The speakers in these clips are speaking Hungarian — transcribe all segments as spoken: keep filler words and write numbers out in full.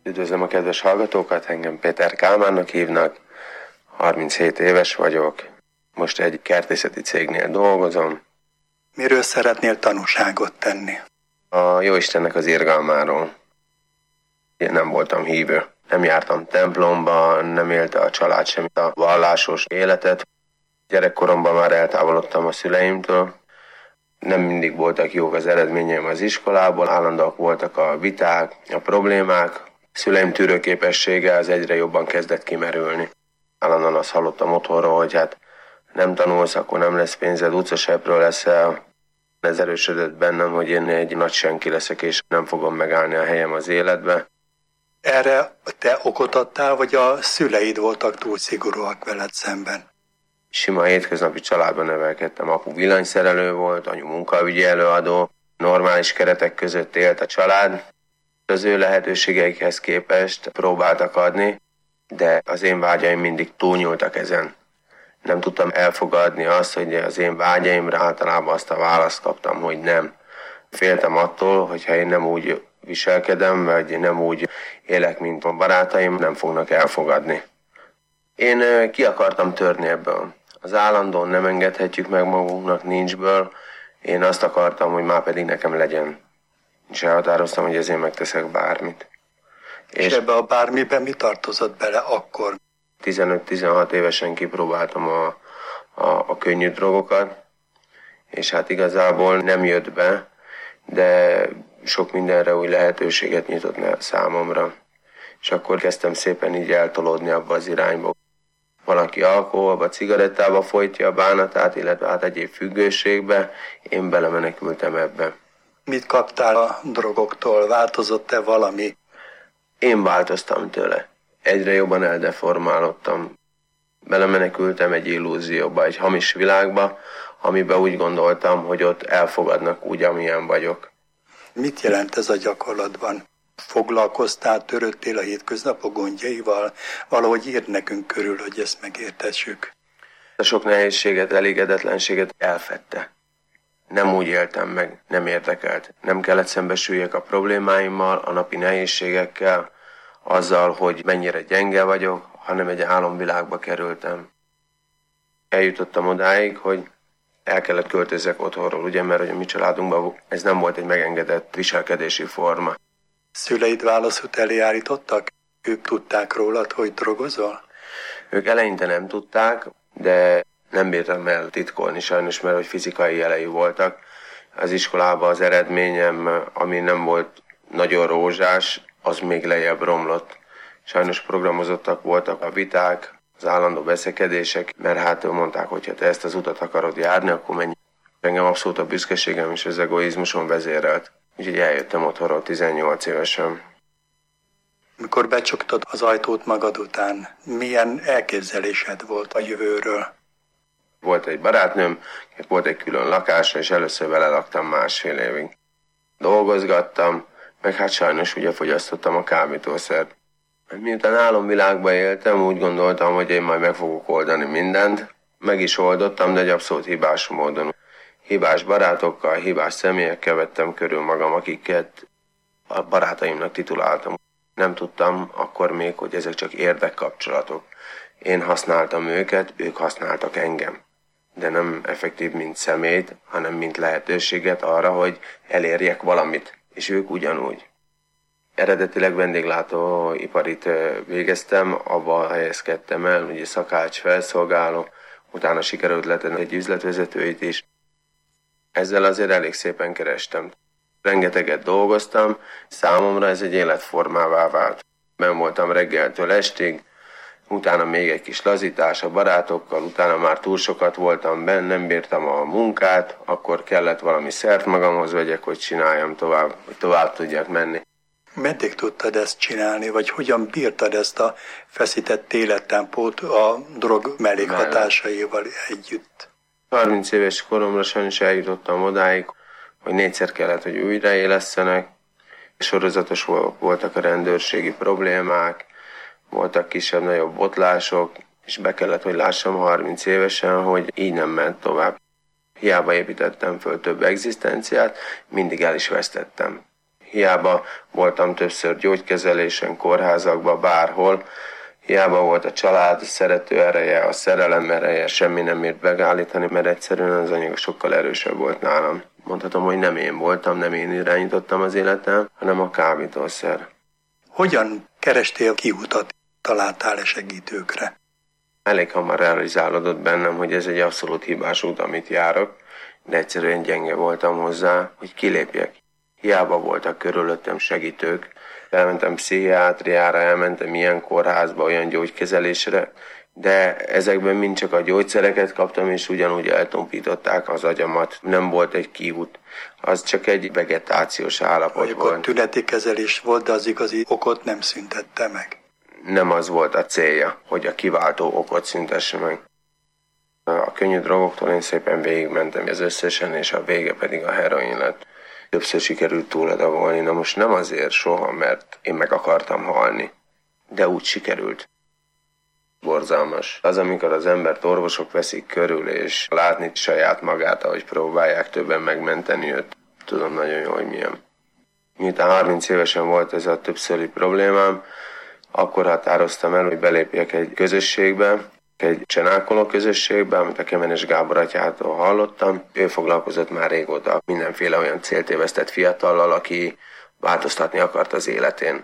Üdvözlöm a kedves hallgatókat, engem Péter Kálmánnak hívnak, harminchét éves vagyok, most egy kertészeti cégnél dolgozom. Miről szeretnél tanúságot tenni? A Jóistennek az irgalmáról. Én nem voltam hívő, nem jártam templomba, nem élte a család sem a vallásos életet. Gyerekkoromban már eltávolodtam a szüleimtől. Nem mindig voltak jók az eredményeim az iskolából, állandóak voltak a viták, a problémák. Szüleim tűrőképessége az egyre jobban kezdett kimerülni. Állandóan azt hallottam otthonról, hogy hát nem tanulsz, akkor nem lesz pénzed, utcaseprő leszel. Ez erősödött bennem, hogy én egy nagy senki leszek, és nem fogom megállni a helyem az életbe. Erre te okot adtál, vagy a szüleid voltak túl szigorúak veled szemben? Sima hétköznapi családban nevelkedtem. Apu villanyszerelő volt, anyu munkaügyi előadó, normális keretek között élt a család. Az ő lehetőségeikhez képest próbáltak adni, de az én vágyaim mindig túlnyúltak ezen. Nem tudtam elfogadni azt, hogy az én vágyaimra általában azt a választ kaptam, hogy nem. Féltem attól, hogyha én nem úgy viselkedem, vagy nem úgy élek, mint a barátaim, nem fognak elfogadni. Én ki akartam törni ebből. Az állandóan nem engedhetjük meg magunknak, nincsből. Én azt akartam, hogy már pedig nekem legyen. És elhatároztam, hogy ezért megteszek bármit. És, és ebbe a bármiben mi tartozott bele akkor? tizenöt-tizenhat évesen kipróbáltam a, a, a könnyű drogokat, és hát igazából nem jött be, de sok mindenre új lehetőséget nyitott le számomra. És akkor kezdtem szépen így eltolódni abba az irányba. Valaki alkoholba, cigarettába folytja a bánatát, illetve hát egyéb függőségbe, én belemenekültem ebbe. Mit kaptál a drogoktól? Változott-e valami? Én változtam tőle. Egyre jobban eldeformálódtam. Belemenekültem egy illúzióba, egy hamis világba, amiben úgy gondoltam, hogy ott elfogadnak úgy, amilyen vagyok. Mit jelent ez a gyakorlatban? Foglalkoztál, törődtél a hétköznapok gondjaival? Valahogy írd nekünk körül, hogy ezt megértessük. A sok nehézséget, elégedetlenséget elfedte. Nem úgy éltem meg, nem érdekelt. Nem kellett szembesüljek a problémáimmal, a napi nehézségekkel, azzal, hogy mennyire gyenge vagyok, hanem egy álomvilágba kerültem. Eljutottam odáig, hogy el kellett költözzek otthonról, ugye, mert hogy a mi családunkban ez nem volt egy megengedett viselkedési forma. Szüleid válaszút elé állítottak? Ők tudták rólad, hogy drogozol? Ők eleinte nem tudták, de nem bírtam el titkolni sajnos, mert hogy fizikai jelei voltak. Az iskolában az eredményem, ami nem volt nagyon rózsás, az még lejjebb romlott. Sajnos programozottak voltak a viták, az állandó veszekedések, mert hát mondták, hogy ha te ezt az utat akarod járni, akkor menj. Engem abszolút a büszkeségem és az egoizmuson vezérelt. Úgyhogy eljöttem otthonról tizennyolc évesen. Mikor becsuktad az ajtót magad után, milyen elképzelésed volt a jövőről? Volt egy barátnőm, volt egy külön lakása, és először vele laktam másfél évig. Dolgozgattam, meg hát sajnos ugye fogyasztottam a kábítószert. Miután álomvilágban éltem, úgy gondoltam, hogy én majd meg fogok oldani mindent. Meg is oldottam, de egy abszolút hibás módon. Hibás barátokkal, hibás személyekkel vettem körül magam, akiket a barátaimnak tituláltam. Nem tudtam akkor még, hogy ezek csak érdekkapcsolatok. Én használtam őket, ők használtak engem. De nem effektív, mint személyt, hanem mint lehetőséget arra, hogy elérjek valamit. És ők ugyanúgy. Eredetileg vendéglátóiparit végeztem, abba helyezkedtem el, ugye szakács felszolgáló, utána sikerült letenni egy üzletvezetőit is. Ezzel azért elég szépen kerestem. Rengeteget dolgoztam, számomra ez egy életformává vált. Ben voltam reggeltől estig, utána még egy kis lazítás a barátokkal, utána már túl sokat voltam benn, nem bírtam a munkát, akkor kellett valami szert magamhoz vegyek, hogy csináljam tovább, hogy tovább tudjak menni. Meddig tudtad ezt csinálni, vagy hogyan bírtad ezt a feszített élettempót a drog mellékhatásaival együtt? harminc éves koromra sajnos eljutottam odáig, hogy négyszer kellett, hogy újraélesszenek. Sorozatos voltak a rendőrségi problémák, voltak kisebb-nagyobb botlások, és be kellett, hogy lássam harminc évesen, hogy így nem ment tovább. Hiába építettem föl több egzisztenciát, mindig el is vesztettem. Hiába voltam többször gyógykezelésen, kórházakban, bárhol, hiába volt a család szerető ereje, a szerelem ereje, semmi nem ért megállítani, mert egyszerűen az anyag sokkal erősebb volt nálam. Mondhatom, hogy nem én voltam, nem én irányítottam az életem, hanem a kábítószer. Hogyan kerestél kiutat, találtál-e segítőkre? Elég hamar realizálódott bennem, hogy ez egy abszolút hibás út, amit járok, de egyszerűen gyenge voltam hozzá, hogy kilépjek. Hiába voltak körülöttem segítők, elmentem pszichiátriára, elmentem ilyen kórházba, olyan gyógykezelésre, de ezekben mind csak a gyógyszereket kaptam, és ugyanúgy eltompították az agyamat. Nem volt egy kiút, az csak egy vegetációs állapot Vagy volt. Akkor tüneti kezelés volt, de az igazi okot nem szüntette meg. Nem az volt a célja, hogy a kiváltó okot szüntesse meg. A könnyű drogoktól én szépen végigmentem az összesen, és a vége pedig a heroin lett. Többször sikerült túladagolni, na most nem azért soha, mert én meg akartam halni, de úgy sikerült. Borzalmas. Az, amikor az embert orvosok veszik körül, és látni saját magát, ahogy próbálják többen megmenteni őt, tudom nagyon jól, hogy milyen. Miután harminc évesen volt ez a többszöri problémám, akkor határoztam el, hogy belépjek egy közösségbe, egy csenákoló közösségbe, amit a Kemenes Gábor atyától hallottam. Ő foglalkozott már régóta mindenféle olyan céltévesztett fiatallal, aki változtatni akart az életén.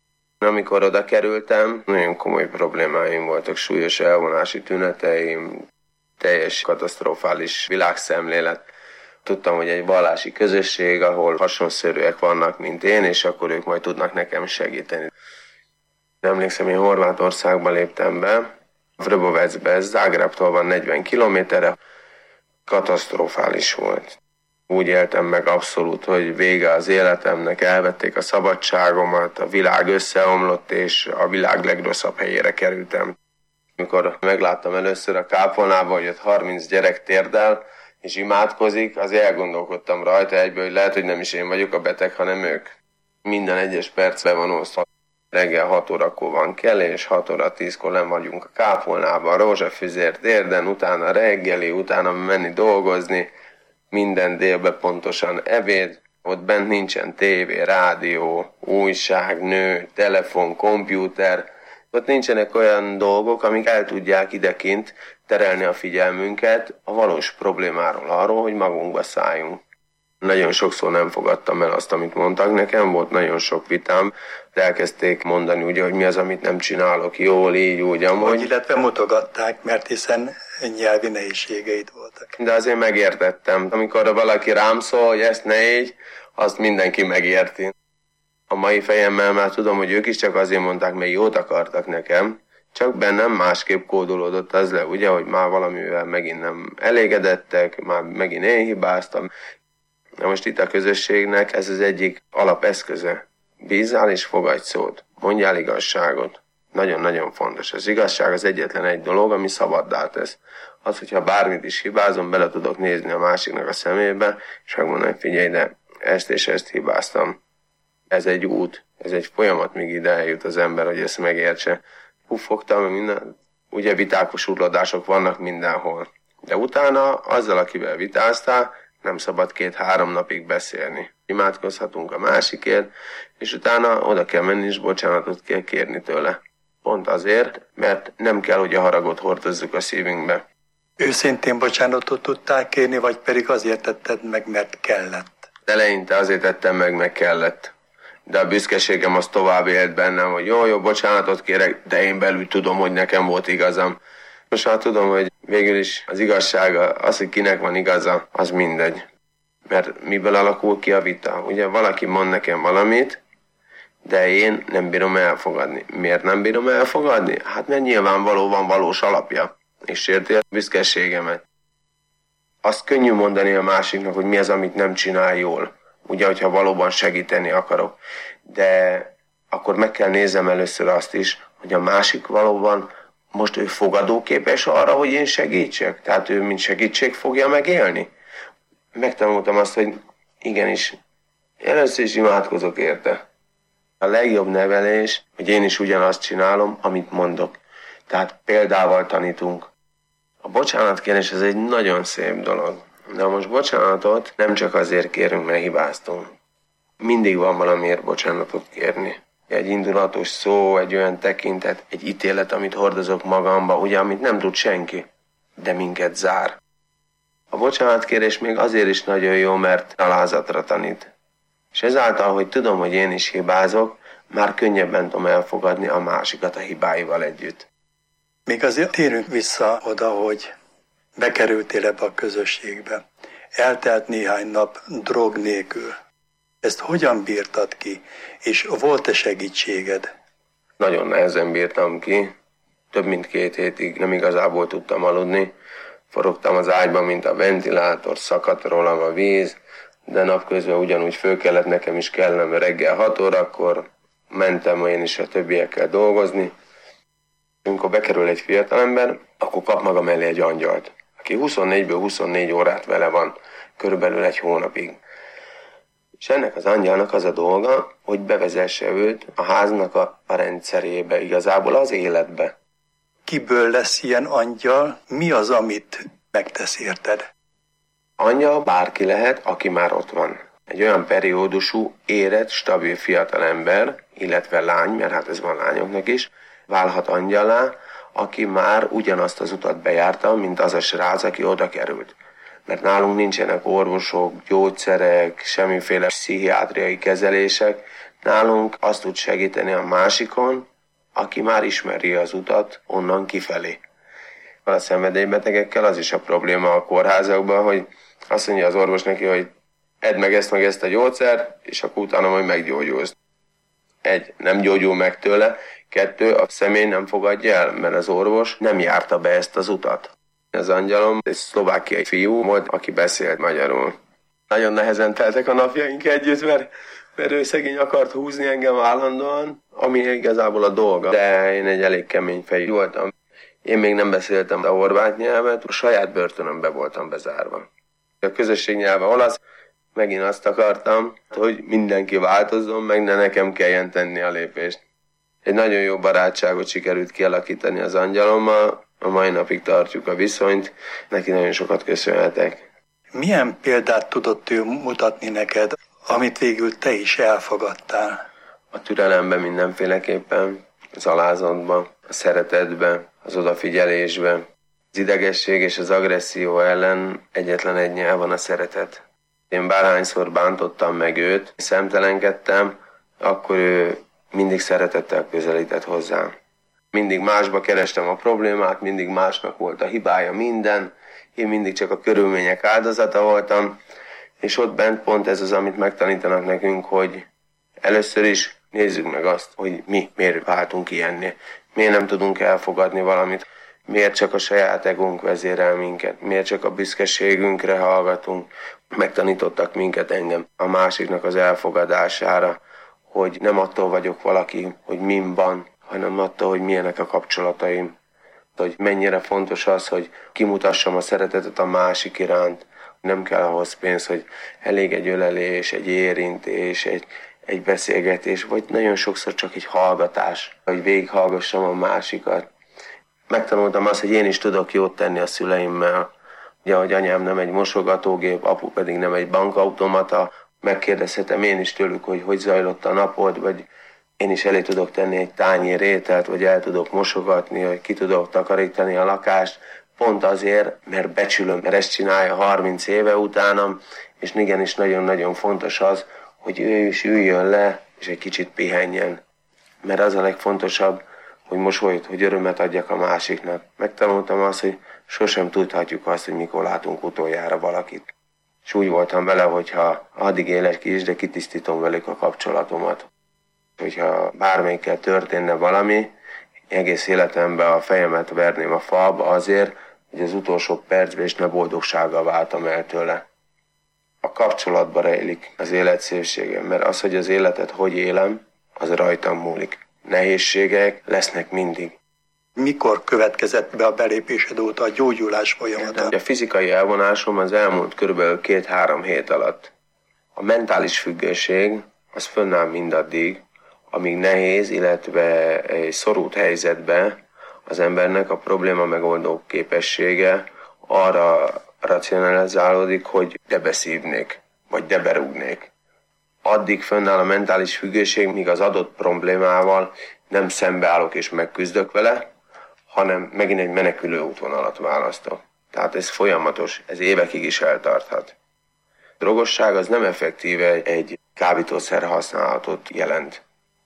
Amikor oda kerültem, nagyon komoly problémáim voltak, súlyos elvonási tüneteim, teljes katasztrofális világszemlélet. Tudtam, hogy egy vallási közösség, ahol hasonszörűek vannak, mint én, és akkor ők majd tudnak nekem segíteni. Emlékszem, én Horvátországba léptem be, Vrbovecbe, ez Zágrábtól van negyven kilométerre, katasztrofális volt. Úgy éltem meg abszolút, hogy vége az életemnek, elvették a szabadságomat, a világ összeomlott, és a világ legrosszabb helyére kerültem. Amikor megláttam először a kápolnában, hogy ott harminc gyerek térdel, és imádkozik, azért elgondolkodtam rajta egyből, hogy lehet, hogy nem is én vagyok a beteg, hanem ők. Minden egyes percben van osztva. Reggel hat órakor van kelés, hat óra tízkor nem vagyunk a kápolnában, rózsafüzér térden, utána reggeli, utána menni dolgozni, minden délben pontosan ebéd, ott bent nincsen tévé, rádió, újság, nő, telefon, kompjúter, ott nincsenek olyan dolgok, amik el tudják idekint terelni a figyelmünket a valós problémáról, arról, hogy magunkba szálljunk. Nagyon sokszor nem fogadtam el azt, amit mondtak nekem, volt nagyon sok vitám, de elkezdték mondani ugye, hogy mi az, amit nem csinálok jól, így, úgy, amúgy. Vagy illetve mutogatták, mert hiszen nyelvi nehézségeid voltak. De azért megértettem. Amikor valaki rám szól, hogy ezt ne így, azt mindenki megérti. A mai fejemmel már tudom, hogy ők is csak azért mondták, mert jót akartak nekem, csak bennem másképp kódolódott az le, ugye, hogy már valamivel megint nem elégedettek, már megint én hibáztam. Na most itt a közösségnek ez az egyik alapeszköze. Bízzál és fogadj szót. Mondjál igazságot. Nagyon-nagyon fontos. Az igazság az egyetlen egy dolog, ami szabaddá tesz. Az, hogyha bármit is hibázom, bele tudok nézni a másiknak a szemébe, és megmondani, hogy figyelj, de ezt és ezt hibáztam. Ez egy út, ez egy folyamat, míg ide eljut az ember, hogy ezt megértse. Puffogtam, minden, ugye vitákosulódások vannak mindenhol. De utána azzal, akivel vitáztál, nem szabad két-három napig beszélni. Imádkozhatunk a másikért, és utána oda kell menni, és bocsánatot kell kérni tőle. Pont azért, mert nem kell, hogy a haragot hordozzuk a szívünkbe. Őszintén bocsánatot tudtál kérni, vagy pedig azért tetted meg, mert kellett? Eleinte azért tettem meg, meg kellett. De a büszkeségem az tovább élt bennem, hogy jó, jó, bocsánatot kérek, de én belül tudom, hogy nekem volt igazam. Most már tudom, hogy végül is az igazsága, az, hogy kinek van igaza, az mindegy. Mert miből alakul ki a vita? Ugye valaki mond nekem valamit, de én nem bírom elfogadni. Miért nem bírom elfogadni? Hát mert nyilvánvalóan valós alapja, és sérti a büszkeségemet. Azt könnyű mondani a másiknak, hogy mi az, amit nem csinál jól. Ugye, hogyha valóban segíteni akarok. De akkor meg kell nézem először azt is, hogy a másik valóban most ő fogadóképes arra, hogy én segítsek. Tehát ő mint segítség fogja megélni. Megtanultam azt, hogy igenis, először is imádkozok érte. A legjobb nevelés, hogy én is ugyanazt csinálom, amit mondok. Tehát példával tanítunk. A bocsánatkérés ez egy nagyon szép dolog. De most bocsánatot nem csak azért kérünk, mert hibáztunk. mindig van valamiért bocsánatot kérni. Egy indulatos szó, egy olyan tekintet, egy ítélet, amit hordozok magamba, ugye, amit nem tud senki, de minket zár. A bocsánatkérés még azért is nagyon jó, mert alázatra tanít. És ezáltal, hogy tudom, hogy én is hibázok, már könnyebben tudom elfogadni a másikat a hibáival együtt. Még azért térünk vissza oda, hogy bekerültél ebbe a közösségbe. Eltelt néhány nap drog nélkül. Ezt hogyan bírtad ki, és volt-e segítséged? Nagyon nehezen bírtam ki. Több mint két hétig nem igazából tudtam aludni. Forogtam az ágyban, mint a ventilátor, szakadt rólam a víz, de napközben ugyanúgy föl kellett nekem is kellem reggel hat órakor, mentem én is a többiekkel dolgozni. Amikor bekerül egy fiatalember, akkor kap maga mellé egy angyalt, aki huszonnégyből huszonnégy órát vele van, körülbelül egy hónapig. És ennek az angyalnak az a dolga, hogy bevezesse őt a háznak a, a rendszerébe, igazából az életbe. Kiből lesz ilyen angyal? Mi az, amit megtesz érted? Angyal bárki lehet, aki már ott van. Egy olyan periódusú, érett, stabil fiatalember, illetve lány, mert hát ez van lányoknak is, válhat angyalá, aki már ugyanazt az utat bejárta, mint az a srác, aki oda került. Mert nálunk nincsenek orvosok, gyógyszerek, semmiféle pszichiátriai kezelések. Nálunk azt tud segíteni a másikon, aki már ismeri az utat onnan kifelé. A szenvedélybetegekkel az is a probléma a kórházakban, hogy azt mondja az orvos neki, hogy edd meg ezt meg ezt a gyógyszert, és akkor utána majd meggyógyulsz. Egy, nem gyógyul meg tőle, kettő, a személy nem fogadja el, mert az orvos nem járta be ezt az utat. Az angyalom egy szlovákiai fiú volt, aki beszélt magyarul. Nagyon nehezen teltek a napjaink együtt, mert, mert ő szegény akart húzni engem állandóan, ami igazából a dolga. De én egy elég kemény fejű voltam. Én még nem beszéltem a horvát nyelvet, a saját börtönömbe voltam bezárva. A közösség nyelve olasz, megint azt akartam, hogy mindenki változzon, meg ne nekem kelljen tenni a lépést. Egy nagyon jó barátságot sikerült kialakítani az angyalommal, a mai napig tartjuk a viszonyt, neki nagyon sokat köszönhetek. Milyen példát tudott ő mutatni neked, amit végül te is elfogadtál? A türelemben mindenféleképpen, az alázatban, a szeretetben, az odafigyelésben. Az idegesség és az agresszió ellen egyetlen egy nyelv van, a szeretet. Én bárhányszor bántottam meg őt, szemtelenkedtem, akkor ő mindig szeretettel közelített hozzám. Mindig másba kerestem a problémát, mindig másnak volt a hibája minden, én mindig csak a körülmények áldozata voltam, és ott bent pont ez az, amit megtanítanak nekünk, hogy először is nézzük meg azt, hogy mi miért váltunk ilyenné. Miért nem tudunk elfogadni valamit, miért csak a saját egónk vezérel minket, miért csak a büszkeségünkre hallgatunk. Megtanítottak minket, engem a másiknak az elfogadására, hogy nem attól vagyok valaki, hogy min van, hanem attól, hogy milyenek a kapcsolataim. Hogy mennyire fontos az, hogy kimutassam a szeretetet a másik iránt. Nem kell ahhoz pénz, hogy elég egy ölelés, egy érintés, egy, egy beszélgetés, vagy nagyon sokszor csak egy hallgatás, hogy végighallgassam a másikat. Megtanultam azt, hogy én is tudok jót tenni a szüleimmel. Ugye, hogy anyám nem egy mosogatógép, apu pedig nem egy bankautomata. Megkérdezhetem én is tőlük, hogy hogy zajlott a napod, vagy én is elé tudok tenni egy tányér ételt, vagy el tudok mosogatni, vagy ki tudok takarítani a lakást. Pont azért, mert becsülöm, mert ezt csinálja harminc éve utánam, és igenis nagyon-nagyon fontos az, hogy ő is üljön le, és egy kicsit pihenjen. Mert az a legfontosabb, hogy mosolyt, hogy örömet adjak a másiknak. Megtanultam azt, hogy sosem tudhatjuk azt, hogy mikor látunk utoljára valakit. És úgy voltam vele, hogyha addig élek ki is, de kitisztítom velük a kapcsolatomat. Hogyha bármelyikkel történne valami, egész életemben a fejemet verném a falba azért, hogy az utolsó percben is ne boldogsággal váltam el tőle. A kapcsolatban rejlik az élet szépsége, mert az, hogy az életet hogy élem, az rajtam múlik. Nehézségek lesznek mindig. Mikor következett be a belépésed óta a gyógyulás folyamata? A fizikai elvonásom az elmúlt körülbelül két-három hét alatt. A mentális függőség az fönnáll mindaddig, amíg nehéz, illetve egy szorult helyzetben az embernek a probléma megoldó képessége arra racionalizálódik, hogy debeszívnék, vagy deberúgnék. addig fönnáll a mentális függőség, míg az adott problémával nem szembeállok és megküzdök vele, hanem megint egy menekülő útvonalat választok. Tehát ez folyamatos, ez évekig is eltarthat. A drogosság az nem effektíve egy kábítószer használatot jelent.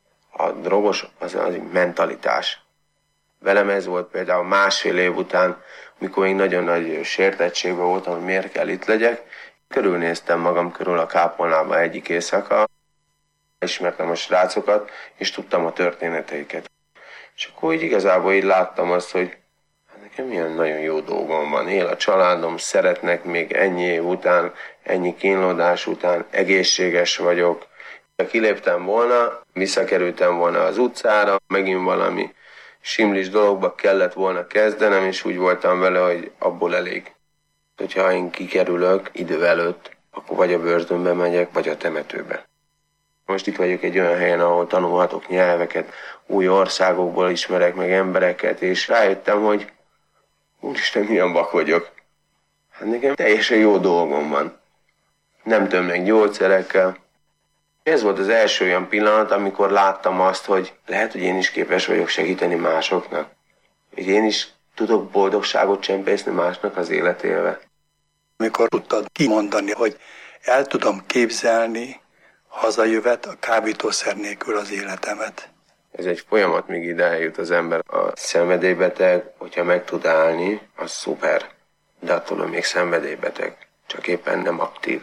A drogos az az mentalitás. Velem ez volt például másfél év után, mikor még nagyon nagy sértettségben voltam, hogy miért kell itt legyek. Körülnéztem magam körül a kápolnában egyik éjszaka, ismertem a srácokat, és tudtam a történeteiket. És akkor így igazából így láttam azt, hogy hát nekem milyen nagyon jó dolgom van. Él a családom, szeretnek még ennyi év után, ennyi kínlódás után, egészséges vagyok. Ha kiléptem volna, visszakerültem volna az utcára, megint valami simlis dologba kellett volna kezdenem, és úgy voltam vele, hogy abból elég. Hogyha én kikerülök idő előtt, akkor vagy a börtönbe megyek, vagy a temetőbe. Most itt vagyok egy olyan helyen, ahol tanulhatok nyelveket, új országokból ismerek meg embereket, és rájöttem, hogy úristen, milyen vak vagyok. Hát nekem teljesen jó dolgom van. Nem tömnek gyógyszerekkel. Ez volt az első olyan pillanat, amikor láttam azt, hogy lehet, hogy én is képes vagyok segíteni másoknak. Hogy én is tudok boldogságot csempészni másnak az életébe. Amikor tudtad kimondani, hogy el tudom képzelni hazajövet a kábítószer nélkül az életemet. Ez egy folyamat, míg ide eljut az ember. A szenvedélybeteg, hogyha meg tud állni, az szuper. De attól még szenvedélybeteg, csak éppen nem aktív.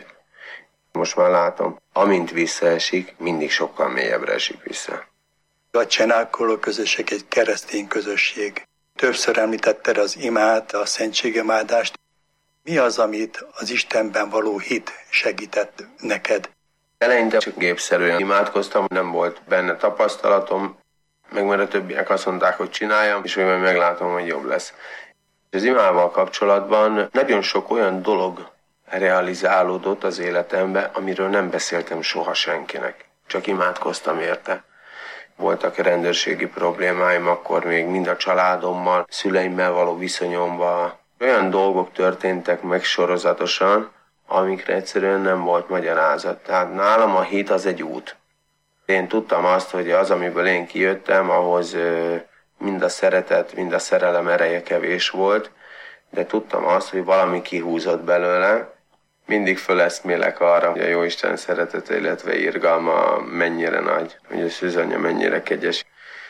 Most már látom, amint visszaesik, mindig sokkal mélyebbre esik vissza. A Csenálkoló közösség egy keresztény közösség. Többször említetted az imát, a szentségemádást. Mi az, amit az Istenben való hit segített neked? Eleinte csak gépszerűen imádkoztam, nem volt benne tapasztalatom, meg mert a többiek azt mondták, hogy csináljam, és majd meglátom, hogy jobb lesz. Az imával kapcsolatban nagyon sok olyan dolog realizálódott az életembe, amiről nem beszéltem soha senkinek. Csak imádkoztam érte. Voltak rendőrségi problémáim, akkor még mind a családommal, szüleimmel való viszonyomban. Olyan dolgok történtek meg sorozatosan, amikre egyszerűen nem volt magyarázat. Tehát nálam a hit az egy út. Én tudtam azt, hogy az, amiből én kijöttem, ahhoz mind a szeretet, mind a szerelem ereje kevés volt, de tudtam azt, hogy valami kihúzott belőle. Mindig föleszmélek arra, hogy a Jóisten szeretete, illetve irgalma mennyire nagy, hogy a szűzanyja mennyire kegyes.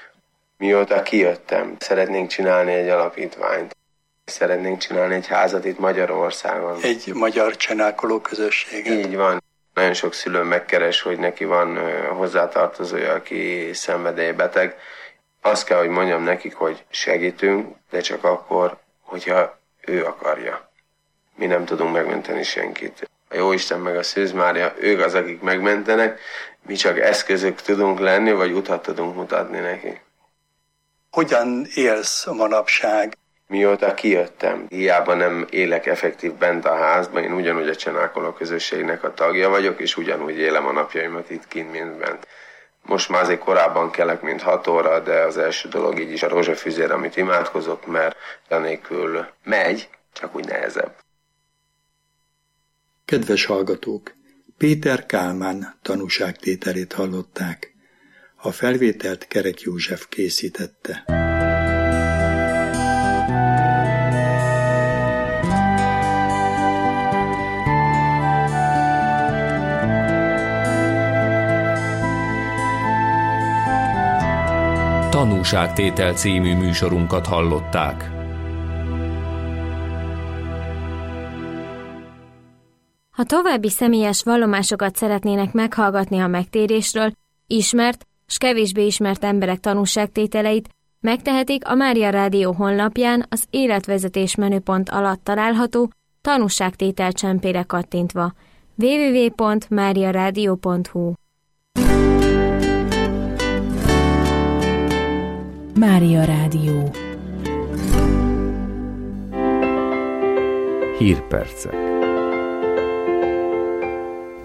Mióta kijöttem, szeretnénk csinálni egy alapítványt. Szeretnénk csinálni egy házat itt Magyarországon. Egy magyar csenálkoló közösséget. Így van. Nagyon sok szülő megkeres, hogy neki van hozzátartozója, aki szenvedélybeteg. Azt kell, hogy mondjam nekik, hogy segítünk, de csak akkor, hogyha ő akarja. Mi nem tudunk megmenteni senkit. A Jóisten meg a Szűz Mária, ők az, akik megmentenek, mi csak eszközök tudunk lenni, vagy utat tudunk mutatni neki. Hogyan élsz manapság? Mióta kijöttem, hiába nem élek effektív bent a házban, én ugyanúgy a Csenálkoló közösségnek a tagja vagyok, és ugyanúgy élem a napjaimat itt kint, mint bent. Most már azért korábban kelek, mint hat óra, de az első dolog így is a rózsafüzér, amit imádkozok, mert anélkül megy, csak úgy nehezebb. Kedves hallgatók! Péter Kálmán tanúságtételét hallották. A felvételt Kerek József készítette. Tanúságtétel című műsorunkat hallották. Ha további személyes vallomásokat szeretnének meghallgatni a megtérésről, ismert s kevésbé ismert emberek tanúságtételeit, megtehetik a Mária Rádió honlapján az életvezetés menüpont alatt található tanúságtétel csempére kattintva. double-u double-u double-u pont mária rádió pont hu Mária Rádió. Hírpercek.